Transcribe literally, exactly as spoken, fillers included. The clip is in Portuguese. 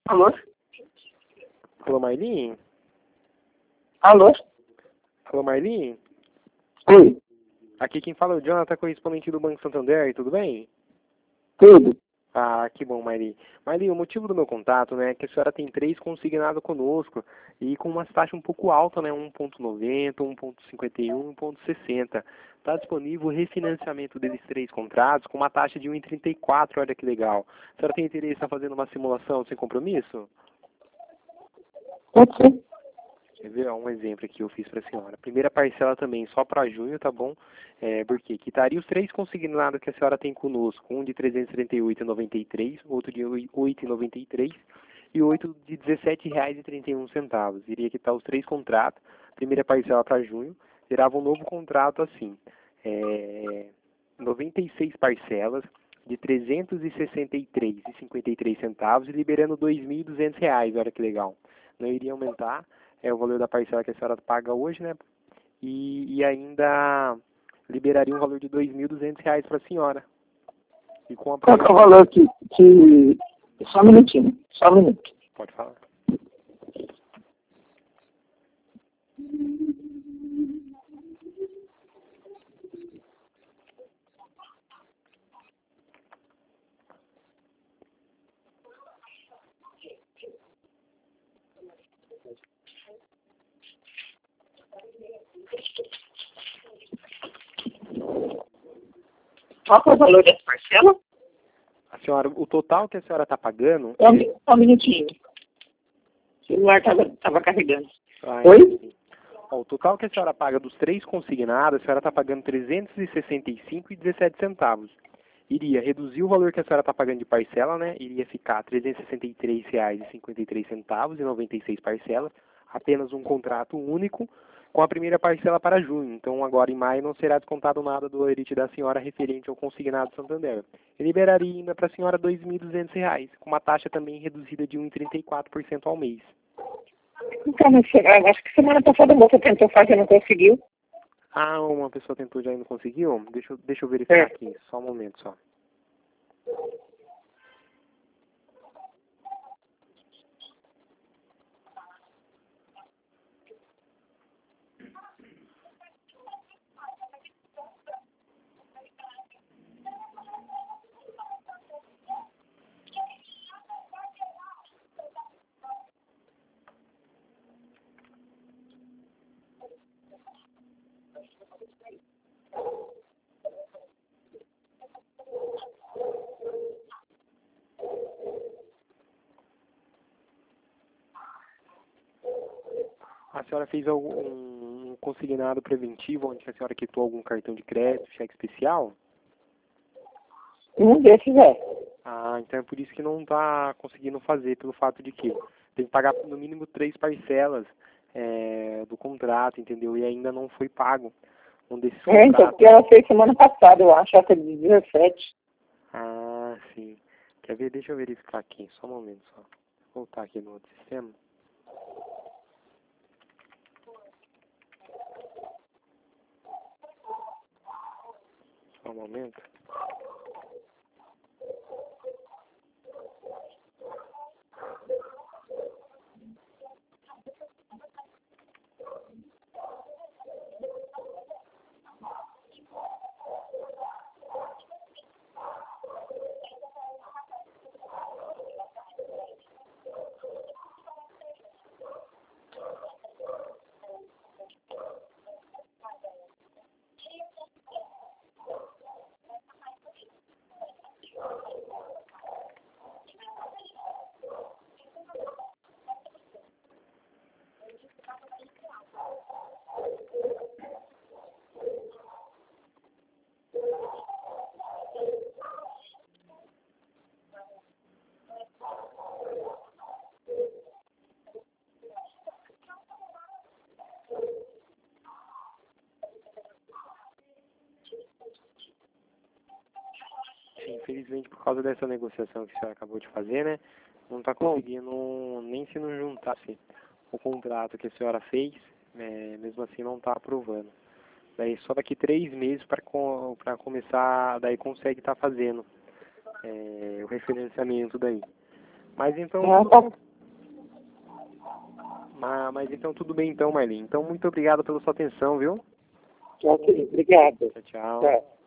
Alô? Alô, Marlene? Alô? Alô, Marlene? Oi, Aqui quem fala é o Jonathan, correspondente do Banco Santander, tudo bem? tudo. Ah, que bom, Marli. Marli, o motivo do meu contato, né, é que a senhora tem três consignados conosco e com uma taxa um pouco alta, né, um ponto noventa, um ponto cinquenta e um, um ponto sessenta. Está disponível o refinanciamento desses três contratos com uma taxa de um vírgula trinta e quatro, olha que legal. A senhora tem interesse em estar fazendo uma simulação sem compromisso? Pode ser. Quer ver? Ó, um exemplo aqui eu fiz para a senhora. Primeira parcela também só para junho, tá bom? É, porque quitaria os três consignados que a senhora tem conosco. Um de trezentos e trinta e oito reais e noventa e três centavos, outro de oito reais e noventa e três centavos e outro de dezessete reais e trinta e um centavos. Iria quitar os três contratos. Primeira parcela para junho. Gerava um novo contrato assim. É, noventa e seis parcelas de trezentos e sessenta e três reais e cinquenta e três centavos e liberando dois mil e duzentos reais. Olha que legal. Não iria aumentar é o valor da parcela que a senhora paga hoje, né? E, e ainda liberaria um valor de dois mil e duzentos reais para a senhora. E com a Qual que é o valor que, que... Só um minutinho, só um minuto. Pode falar. Qual que é o valor dessa parcela? A senhora, o total que a senhora está pagando... Só um, só um minutinho. O celular estava carregando. Ah, Oi? entendi. Ó, o total que a senhora paga dos três consignados, a senhora está pagando trezentos e sessenta e cinco reais e dezessete centavos. Iria reduzir o valor que a senhora está pagando de parcela, né? Iria ficar trezentos e sessenta e três reais e cinquenta e três centavos e noventa e seis parcelas, apenas um contrato único, com a primeira parcela para junho. Então, agora em maio não será descontado nada do elite da senhora referente ao consignado Santander. Eu liberaria ainda para a senhora dois mil e duzentos reais, com uma taxa também reduzida de um vírgula trinta e quatro por cento ao mês. Então, mas, ah, acho que semana passada a moça tentou fazer e não conseguiu. Ah, uma pessoa tentou já e não conseguiu? Deixa eu, deixa eu verificar É. aqui, só um momento só. A senhora fez algum um consignado preventivo onde a senhora quitou algum cartão de crédito, cheque especial? Um desses é. Ah, então é por isso que não está conseguindo fazer, pelo fato de que tem que pagar no mínimo três parcelas é, do contrato, entendeu? E ainda não foi pago um desses É, então, contratos. porque ela fez semana passada, eu acho, até de dezessete. Ah, sim. Quer ver? Deixa eu verificar aqui, só um momento só. Vou voltar aqui no outro sistema. Só um momento. Sim, infelizmente por causa dessa negociação que a senhora acabou de fazer, né? Não está conseguindo nem se não juntasse o contrato que a senhora fez, é, mesmo assim não está aprovando. Daí só daqui três meses para para começar, daí consegue estar fazendo é, o referenciamento daí. Mas então... Ah, tá. Mas, mas então tudo bem então, Marlene. Então muito obrigado pela sua atenção, viu? Ok, obrigado. Tchau, tchau. Tchau.